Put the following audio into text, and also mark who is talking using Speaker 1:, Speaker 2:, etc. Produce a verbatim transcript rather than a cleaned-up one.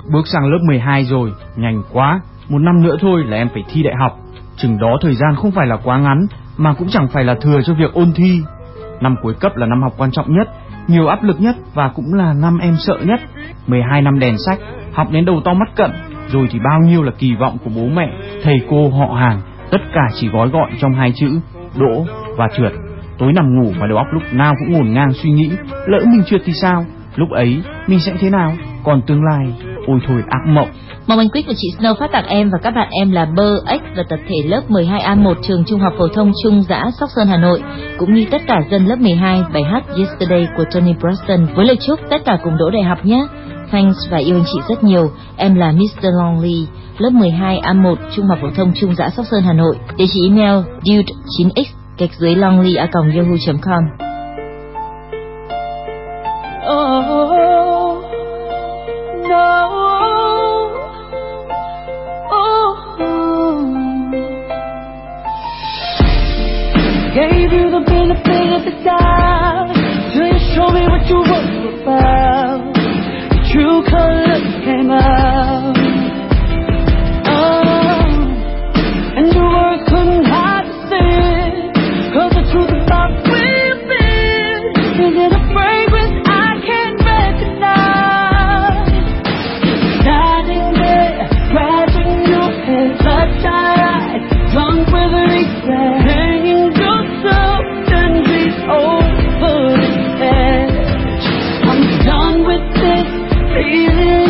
Speaker 1: Bước sang lớp mười hai rồi, nhanh quá, một năm nữa thôi là em phải thi đại học. Chừng đó thời gian không phải là quá ngắn, mà cũng chẳng phải là thừa cho việc ôn thi. Năm cuối cấp là năm học quan trọng nhất, nhiều áp lực nhất và cũng là năm em sợ nhất. mười hai năm đèn sách, học đến đầu to mắt cận, rồi thì bao nhiêu là kỳ vọng của bố mẹ, thầy cô, họ hàng, tất cả chỉ gói gọn trong hai chữ đỗ và trượt. Tối nằm ngủ mà đầu óc lúc nào cũng ngổn ngang suy nghĩ, lỡ mình trượt thì sao? Lúc ấy mình sẽ thế nào? Còn tương lai, ôi thôi ác mộng.
Speaker 2: Mong anh Quyết của chị Snow phát tặng em và các bạn em là Bơ, X và tập thể lớp mười hai A một trường Trung học phổ thông Trung Dã, Sóc Sơn, Hà Nội, cũng như tất cả dân lớp mười hai bài hát Yesterday của Toni Braxton với lời chúc tất cả cùng đỗ đại học nhé. Thanks và yêu anh chị rất nhiều. Em là mít tơ Longley, lớp mười hai A một Trung học phổ thông Trung Dã, Sóc Sơn, Hà Nội. Địa chỉ email dude chín x gạch dưới longley a còng yahoo chấm com.
Speaker 3: Oh, no. Oh, gave you the benefit of the doubt till you show me what you were about. The true colors came out. Oh, and your words couldn't hide the sin, 'cause the truth about we've been is in a fragrance I can't recognize. Standing there, grabbing your head, bloodshot eyes, drunk with regret, hanging yourself and reach over the edge. I'm done with this feeling.